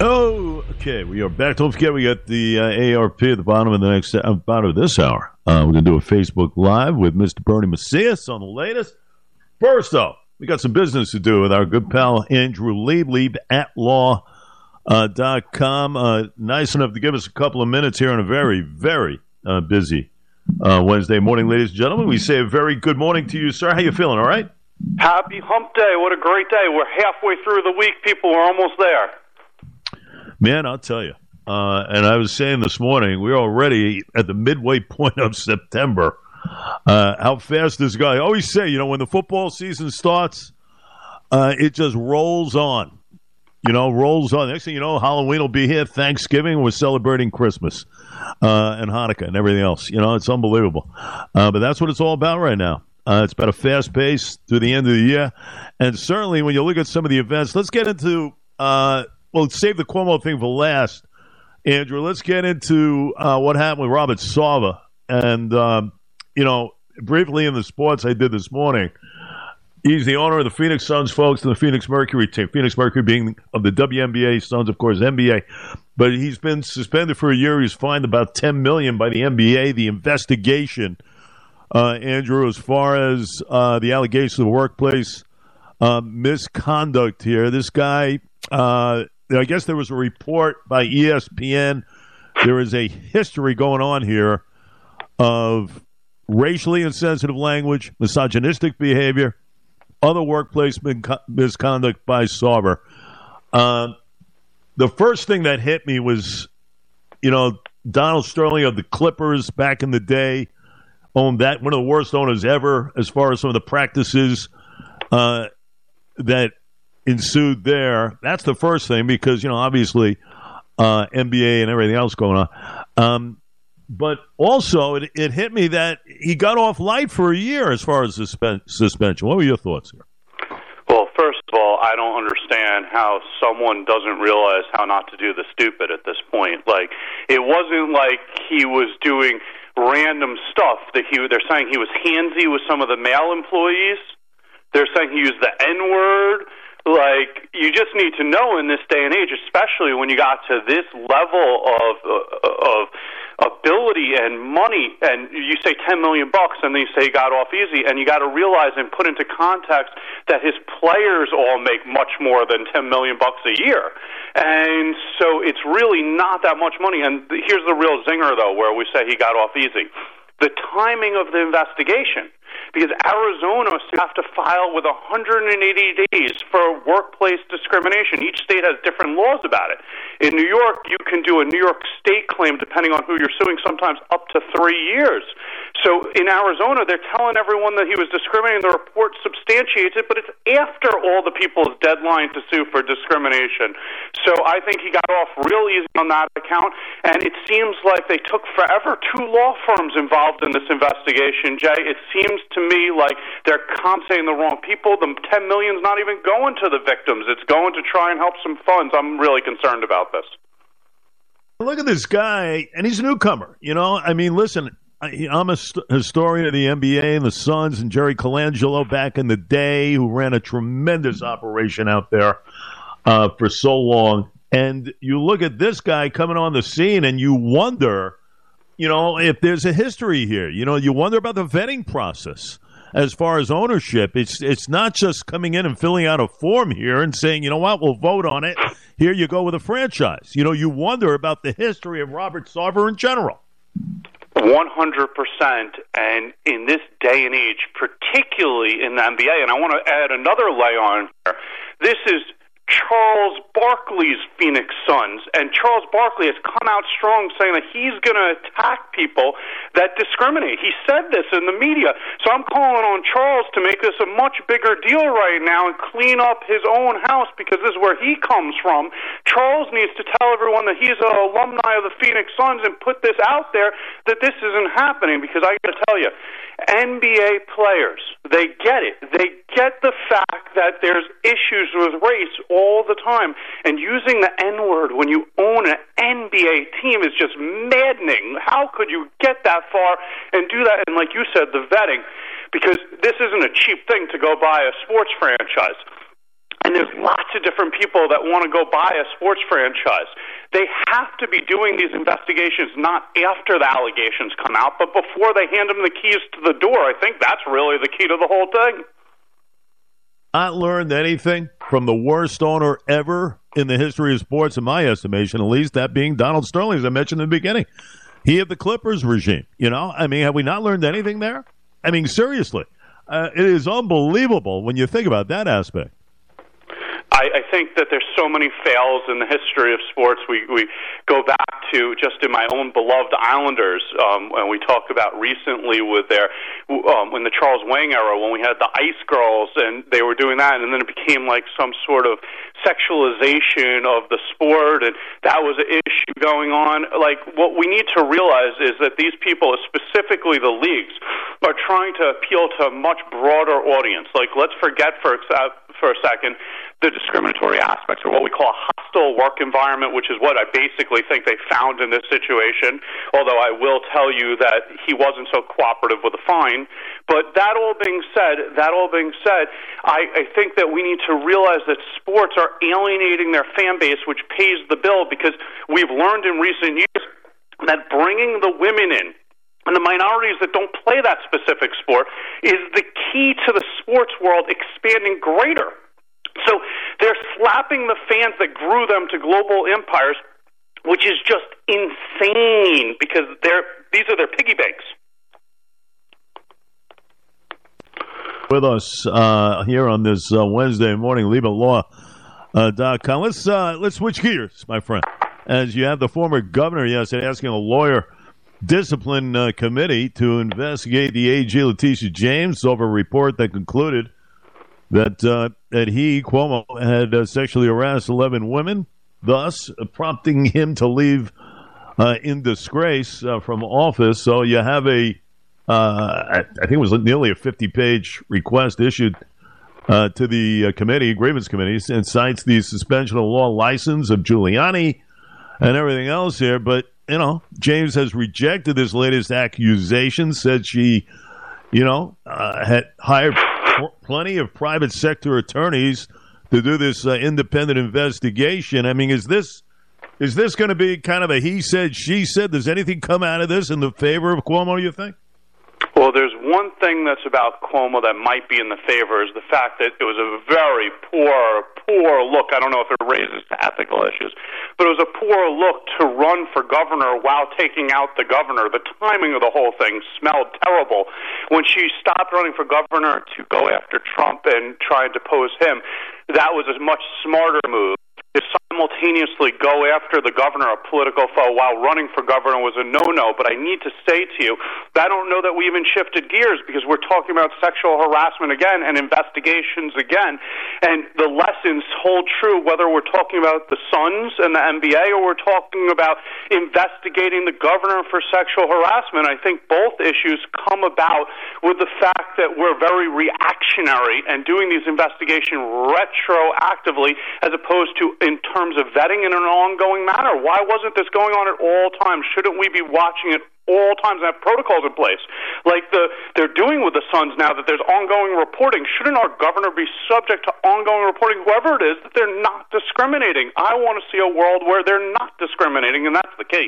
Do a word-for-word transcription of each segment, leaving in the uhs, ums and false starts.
Oh, okay. We are back. Don't forget, we got the uh, A A R P at the bottom of the next uh, bottom of this hour. Uh, we're going to do a Facebook Live with Mister Bernie Macias on the latest. First, though, we got some business to do with our good pal Andrew Lieb, Lieb at law dot com. Uh, uh, nice enough to give us a couple of minutes here on a very, very uh, busy uh, Wednesday morning, ladies and gentlemen. We say a very good morning to you, sir. How you feeling? All right? Happy hump day. What a great day. We're halfway through the week, people. We're almost there. Man, I'll tell you. Uh, and I was saying this morning, we're already at the midway point of September. Uh, how fast this guy. I always say, you know, when the football season starts, uh, it just rolls on. You know, rolls on. Next thing you know, Halloween will be here. Thanksgiving, we're celebrating Christmas uh, and Hanukkah and everything else. You know, it's unbelievable. Uh, but that's what it's all about right now. Uh, it's about a fast pace through the end of the year. And certainly when you look at some of the events, let's get into, uh, well, save the Cuomo thing for last, Andrew. Let's get into uh, what happened with Robert Sarver. And, um, you know, briefly in the sports I did this morning, he's the owner of the Phoenix Suns, folks, and the Phoenix Mercury team. Phoenix Mercury being of the W N B A, Suns, of course, N B A. But he's been suspended for a year. He's fined about ten million dollars by the N B A. The investigation, uh, Andrew, as far as uh, the allegations of workplace uh, misconduct here, this guy, uh, I guess there was a report by E S P N. There is a history going on here of racially insensitive language, misogynistic behavior, other workplace misconduct by Sarver. Uh, the first thing that hit me was, you know, Donald Sterling of the Clippers back in the day owned that, one of the worst owners ever as far as some of the practices uh, that ensued there. That's the first thing because, you know, obviously uh, N B A and everything else going on. Um, but also it, it hit me that he got off light for a year as far as suspen- suspension. What were your thoughts here? Well, first of all, I don't understand how someone doesn't realize how not to do the stupid at this point. Like, it wasn't like he was doing random stuff that he, they're saying he was handsy with some of the male employees. They're saying he used the N-word. Like, you just need to know in this day and age, especially when you got to this level of uh, of ability and money, and you say ten million bucks, and then you say he got off easy, and you got to realize and put into context that his players all make much more than ten million bucks a year, and so it's really not that much money. And here's the real zinger, though, where we say he got off easy: the timing of the investigation. Because Arizona have to file with one hundred eighty days for workplace discrimination. Each state has different laws about it. In New York, you can do a New York state claim, depending on who you're suing, sometimes up to three years. So in Arizona, they're telling everyone that he was discriminating. The report substantiates it, but it's after all the people's deadline to sue for discrimination. So I think he got off real easy on that account, and it seems like they took forever. Two law firms involved in this investigation, Jay. It seems to me like they're compensating the wrong people. The ten million is not even going to the victims. It's going to try and help some funds. I'm really concerned about this. Look at this guy, and he's a newcomer. You know, I mean, listen, I'm a st- historian of the N B A and the Suns and Jerry Colangelo back in the day, who ran a tremendous operation out there uh, for so long. And you look at this guy coming on the scene, and you wonder, you know, if there's a history here. You know, you wonder about the vetting process as far as ownership. It's it's not just coming in and filling out a form here and saying, you know what, we'll vote on it. Here you go with a franchise. You know, you wonder about the history of Robert Sarver in general. one hundred percent. And in this day and age, particularly in the N B A, and I want to add another layer on here, this is Charles Barkley's Phoenix Suns, and Charles Barkley has come out strong saying that he's going to attack people that discriminate. He said this in the media. So I'm calling on Charles to make this a much bigger deal right now and clean up his own house, because this is where he comes from. Charles needs to tell everyone that he's an alumni of the Phoenix Suns and put this out there that this isn't happening, because I got to tell you, N B A players, they get it. They get the fact that there's issues with race all the time. And using the N-word when you own an N B A team is just maddening. How could you get that far and do that? And like you said, the vetting, because this isn't a cheap thing to go buy a sports franchise. And and there's lots of different people that want to go buy a sports franchise. They have to be doing these investigations not after the allegations come out, but before they hand them the keys to the door. I think that's really the key to the whole thing. Not learned anything from the worst owner ever in the history of sports, in my estimation, at least, that being Donald Sterling, as I mentioned in the beginning. He of the Clippers regime, you know? I mean, have we not learned anything there? I mean, seriously, uh, it is unbelievable when you think about that aspect. I, I think that there's so many fails in the history of sports. We we go back to just in my own beloved Islanders, um, and we talked about recently with their um, in the Charles Wang era when we had the Ice Girls, and they were doing that, and then it became like some sort of sexualization of the sport, and that was an issue going on. Like, what we need to realize is that these people, specifically the leagues, are trying to appeal to a much broader audience. Like, let's forget for for a second the discriminatory aspects, or what we call a hostile work environment, which is what I basically think they found in this situation, although I will tell you that he wasn't so cooperative with the fine. But that all being said, that all being said, I, I think that we need to realize that sports are alienating their fan base, which pays the bill, because we've learned in recent years that bringing the women in and the minorities that don't play that specific sport is the key to the sports world expanding greater. So they're slapping the fans that grew them to global empires, which is just insane, because they're these are their piggy banks. With us uh, here on this uh, Wednesday morning, Liebe Law dot com. Let's uh, let's switch gears, my friend. As you have the former governor yesterday asking a lawyer discipline uh, committee to investigate the A G Letitia James over a report that concluded that uh, that he, Cuomo, had uh, sexually harassed eleven women, thus uh, prompting him to leave uh, in disgrace uh, from office. So you have a, uh, I, I think it was nearly a fifty-page request issued uh, to the uh, committee, grievance committee, and cites the suspension of law license of Giuliani and everything else here. But, you know, James has rejected this latest accusation, said she, you know, uh, had hired plenty of private sector attorneys to do this uh, independent investigation. I mean, is this is this going to be kind of a he said, she said? Does anything come out of this in the favor of Cuomo, you think? Well, there's one thing that's about Cuomo that might be in the favor is the fact that it was a very poor, poor look. I don't know if it raises ethical issues, but it was a poor look to run for governor while taking out the governor. The timing of the whole thing smelled terrible. When she stopped running for governor to go after Trump and tried to depose him, that was a much smarter move. To simultaneously go after the governor, a political foe, while running for governor was a no-no. But I need to say to you, I don't know that we even shifted gears, because we're talking about sexual harassment again and investigations again. And the lessons hold true whether we're talking about the Suns and the N B A or we're talking about investigating the governor for sexual harassment. I think both issues come about with the fact that we're very reactionary and doing these investigations retroactively as opposed to in terms of vetting in an ongoing manner. Why wasn't this going on at all times? Shouldn't we be watching it all times and have protocols in place? Like the they're doing with the Suns now that there's ongoing reporting. Shouldn't our governor be subject to ongoing reporting, whoever it is, that they're not discriminating? I want to see a world where they're not discriminating, and that's the key.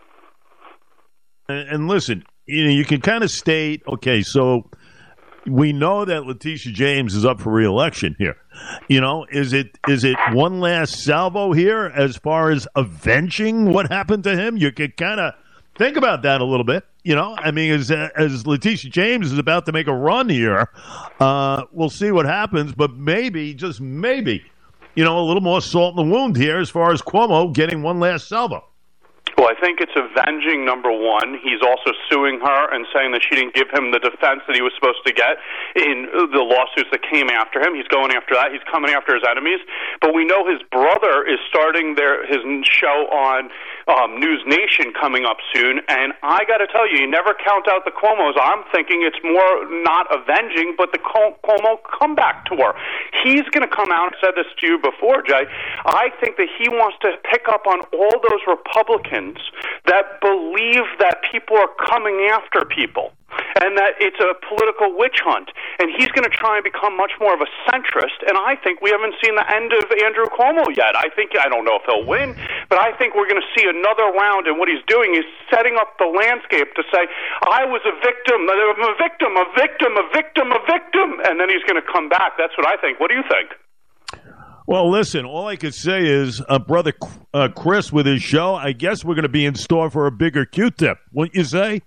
And, and listen, you know, you can kind of state, okay, so we know that Letitia James is up for re-election here. You know, is it is it one last salvo here as far as avenging what happened to him? You could kind of think about that a little bit. You know, I mean, as as Letitia James is about to make a run here, uh, we'll see what happens. But maybe, just maybe, you know, a little more salt in the wound here as far as Cuomo getting one last salvo. Well, I think it's avenging, number one. He's also suing her and saying that she didn't give him the defense that he was supposed to get in the lawsuits that came after him. He's going after that. He's coming after his enemies. But we know his brother is starting their his show on um, News Nation coming up soon, and I got to tell you, you never count out the Cuomos. I'm thinking it's more not avenging, but the Cuomo comeback tour. He's going to come out, I said this to you before, Jay, I think that he wants to pick up on all those Republicans that believe that people are coming after people and that it's a political witch hunt. And he's going to try and become much more of a centrist, and I think we haven't seen the end of Andrew Cuomo yet. I think, I don't know if he'll win, but I think we're going to see another round, and what he's doing is setting up the landscape to say, I was a victim, I'm a victim, a victim, a victim, a victim, and then he's going to come back. That's what I think. What do you think? Well, listen, all I could say is, uh, Brother uh, Chris with his show, I guess we're going to be in store for a bigger Q-tip, wouldn't you say?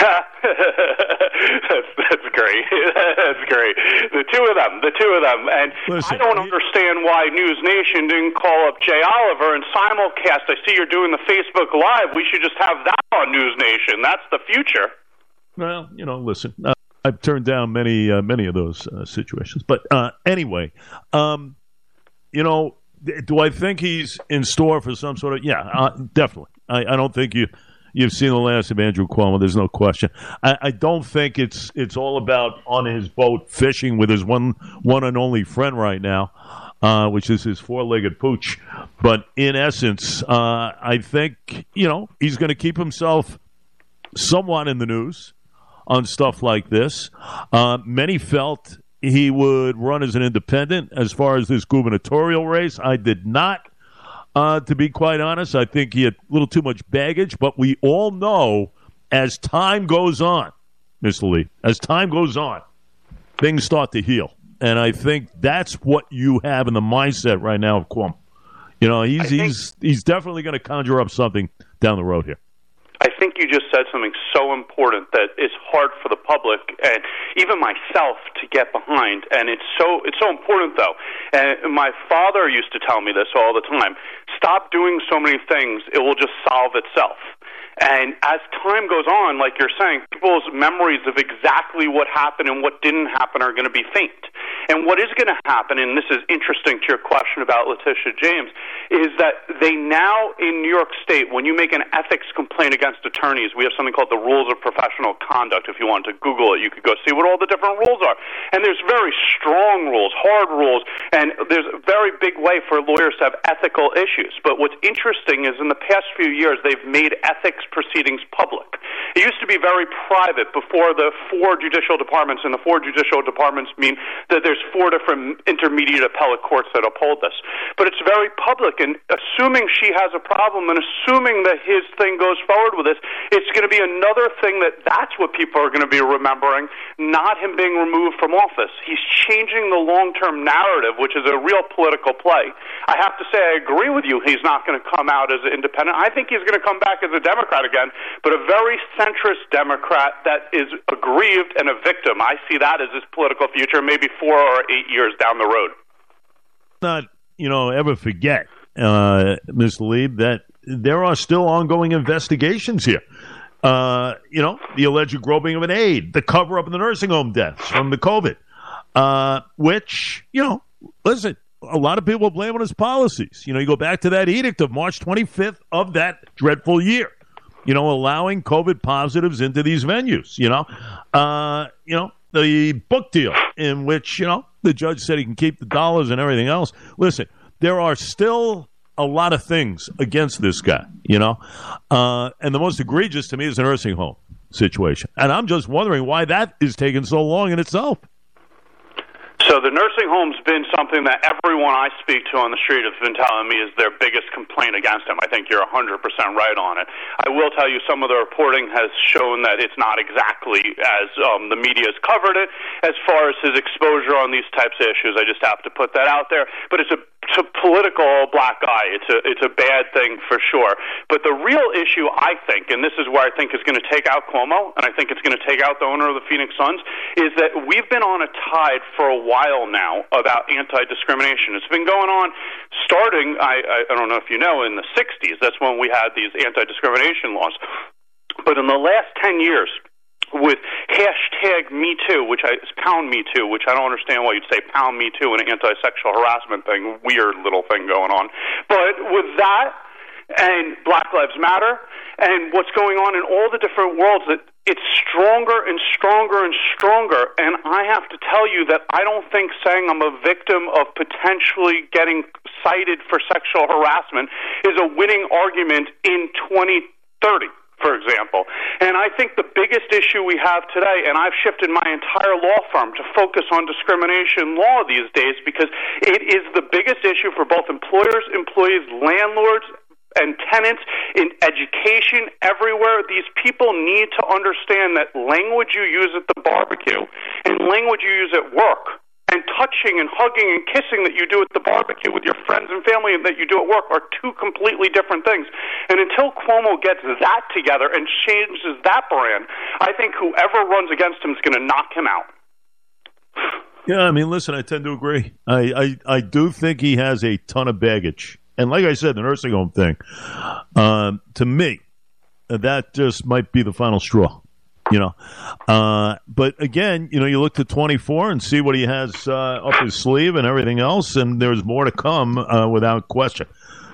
that's, that's great. That's great. The two of them, the two of them. And listen, I don't understand why News Nation didn't call up Jay Oliver and simulcast. I see you're doing the Facebook Live. We should just have that on News Nation. That's the future. Well, you know, listen, uh, I've turned down many, uh, many of those uh, situations. But uh, anyway, um, you know, do I think he's in store for some sort of, yeah, uh, definitely. I, I don't think you... You've seen the last of Andrew Cuomo. There's no question. I, I don't think it's it's all about on his boat fishing with his one one and only friend right now, uh, which is his four-legged pooch. But in essence, uh, I think you know he's going to keep himself somewhat in the news on stuff like this. Uh, many felt he would run as an independent as far as this gubernatorial race. I did not. Uh, to be quite honest, I think he had a little too much baggage, but we all know as time goes on, Mister Lee, as time goes on, things start to heal. And I think that's what you have in the mindset right now of Cuomo. You know, he's think, he's he's definitely going to conjure up something down the road here. I think you just said something so important that is hard for the public and even myself to get behind. And it's so it's so important, though. And my father used to tell me this all the time. Stop doing so many things. It will just solve itself. And as time goes on, like you're saying, people's memories of exactly what happened and what didn't happen are going to be faint. And what is going to happen, and this is interesting to your question about Letitia James, is that they now in New York State, when you make an ethics complaint against attorneys, we have something called the Rules of Professional Conduct. If you want to Google it, you could go see what all the different rules are. And there's very strong rules, hard rules, and there's a very big way for lawyers to have ethical issues. But what's interesting is in the past few years, they've made ethics proceedings public. It used to be very private before the four judicial departments, and the four judicial departments mean that there's four different intermediate appellate courts that uphold this. But it's very public, and assuming she has a problem and assuming that his thing goes forward with this, it's going to be another thing that that's what people are going to be remembering, not him being removed from office. He's changing the long-term narrative, which is a real political play. I have to say I agree with you. He's not going to come out as an independent. I think he's going to come back as a Democrat again, but a very centrist Democrat that is aggrieved and a victim. I see that as his political future, maybe four or eight years down the road. Not, you know, ever forget, uh, Miz Lieb, that there are still ongoing investigations here. Uh, you know, the alleged groping of an aide, the cover-up of the nursing home deaths from the COVID, uh, which, you know, listen, a lot of people blame on his policies. You know, you go back to that edict of March twenty-fifth of that dreadful year, you know, allowing COVID positives into these venues, you know. Uh, you know, the book deal in which, you know, the judge said he can keep the dollars and everything else. Listen, there are still a lot of things against this guy, you know. Uh, and the most egregious to me is the nursing home situation. And I'm just wondering why that is taking so long in itself. So the nursing home's been something that everyone I speak to on the street has been telling me is their biggest complaint against him. I think you're one hundred percent right on it. I will tell you some of the reporting has shown that it's not exactly as um, the media has covered it as far as his exposure on these types of issues. I just have to put that out there. But it's a, it's a political black eye. It's a, it's a bad thing for sure. But the real issue, I think, and this is where I think is going to take out Cuomo, and I think it's going to take out the owner of the Phoenix Suns, is that we've been on a tide for a while while now about anti-discrimination. It's been going on starting, I, I, I don't know if you know, in the sixties. That's when we had these anti-discrimination laws. But in the last ten years, with hashtag Me Too, which I, is pound Me Too, which I don't understand why you'd say pound Me Too, an anti-sexual harassment thing, weird little thing going on. But with that, and Black Lives Matter and what's going on in all the different worlds, that it's stronger and stronger and stronger. And I have to tell you that I don't think saying I'm a victim of potentially getting cited for sexual harassment is a winning argument in twenty thirty. For example. And I think the biggest issue we have today, and I've shifted my entire law firm to focus on discrimination law these days because it is the biggest issue for both employers, employees, landlords, and tenants in education everywhere. These people need to understand that language you use at the barbecue and language you use at work and touching and hugging and kissing that you do at the barbecue with your friends and family and that you do at work are two completely different things. And until Cuomo gets that together and changes that brand, I think whoever runs against him is going to knock him out. Yeah, I mean, listen, I tend to agree. I, I, I do think he has a ton of baggage. And like I said, the nursing home thing, uh, to me, that just might be the final straw. You know, uh, but again, you know, you look to twenty-four and see what he has uh, up his sleeve and everything else, and there's more to come uh, without question.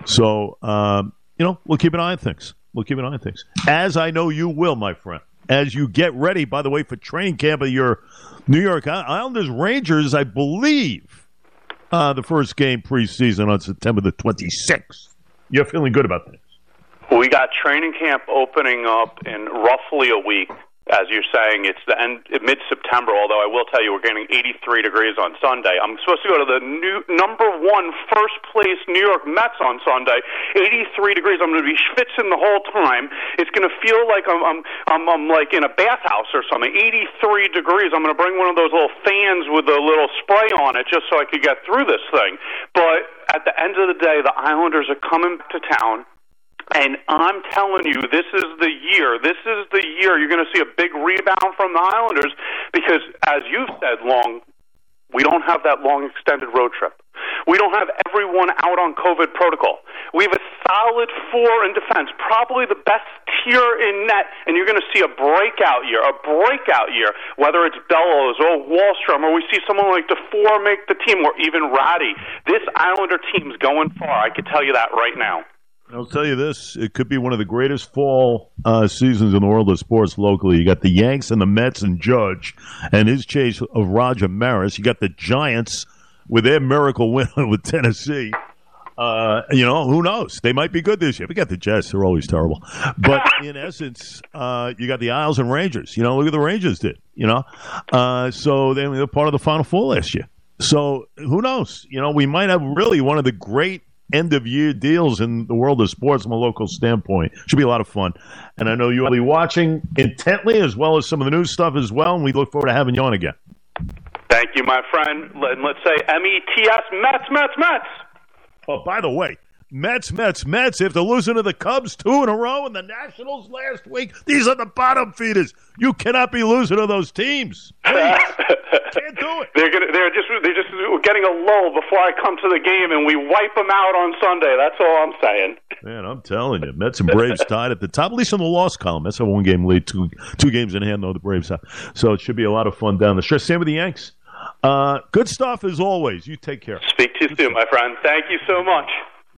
So, uh, you know, we'll keep an eye on things. We'll keep an eye on things, as I know you will, my friend. As you get ready, by the way, for training camp of your New York Islanders Rangers, I believe uh, the first game preseason on September the twenty-sixth. You're feeling good about this? We got training camp opening up in roughly a week. As you're saying, it's the end mid-September, although I will tell you we're getting eighty-three degrees on Sunday. I'm supposed to go to the new number one first place New York Mets on Sunday. eighty-three degrees. I'm going to be schwitzing the whole time. It's going to feel like I'm, I'm, I'm, I'm like in a bathhouse or something. eighty-three degrees. I'm going to bring one of those little fans with a little spray on it just so I could get through this thing. But at the end of the day, the Islanders are coming to town. And I'm telling you, this is the year. This is the year you're going to see a big rebound from the Islanders because, as you've said, Long, we don't have that long extended road trip. We don't have everyone out on COVID protocol. We have a solid four in defense, probably the best tier in net, and you're going to see a breakout year, a breakout year, whether it's Bellows or Wallstrom, or we see someone like DeFore make the team, or even Ratty. This Islander team's going far. I can tell you that right now. I'll tell you this, it could be one of the greatest fall uh, seasons in the world of sports locally. You got the Yanks and the Mets and Judge and his chase of Roger Maris. You got the Giants with their miracle win with Tennessee. Uh, you know, who knows? They might be good this year. We got the Jets. They're always terrible. But in essence, uh, you got the Isles and Rangers. You know, look at the Rangers did, you know. Uh, so they were part of the Final Four last year. So who knows? You know, we might have really one of the great end-of-year deals in the world of sports from a local standpoint. Should be a lot of fun. And I know you'll be watching intently as well as some of the news stuff as well, and we look forward to having you on again. Thank you, my friend. Let's say M E T S, Mets, Mets, Mets. Oh, by the way, Mets, Mets, Mets, after losing to the Cubs two in a row and the Nationals last week, these are the bottom feeders. You cannot be losing to those teams. Please. Can't do it. They're gonna, they're just they're just getting a lull before I come to the game, and we wipe them out on Sunday. That's all I'm saying. Man, I'm telling you, Mets and Braves tied at the top, at least in the loss column. That's a one-game lead, two two games in hand, though, the Braves have. So it should be a lot of fun down the stretch. Same with the Yanks. Uh, good stuff as always. You take care. Speak to you soon, my friend. Thank you so much.